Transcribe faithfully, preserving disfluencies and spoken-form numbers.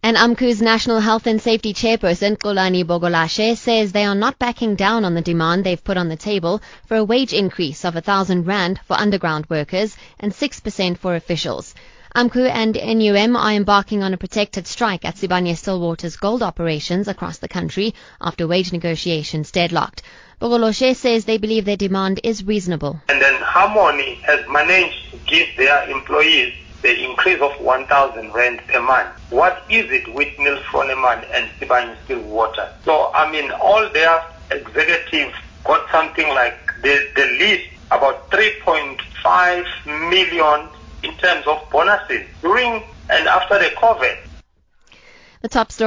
And AMCU's National Health and Safety Chairperson, Xolani Bogolashe, says they are not backing down on the demand they've put on the table for a wage increase of one thousand rand for underground workers and six percent for officials. AMCU and N U M are embarking on a protected strike at Sibanye-Stillwater's gold operations across the country after wage negotiations deadlocked. Bogolashe says they believe their demand is reasonable. And then Harmony has managed to give their employees the increase of one thousand rand per month. What is it with Nils Froneman and Sibanye-Stillwater? So, I mean, all their executives got something like the, the least, about three point five million in terms of bonuses during and after the COVID. The top story.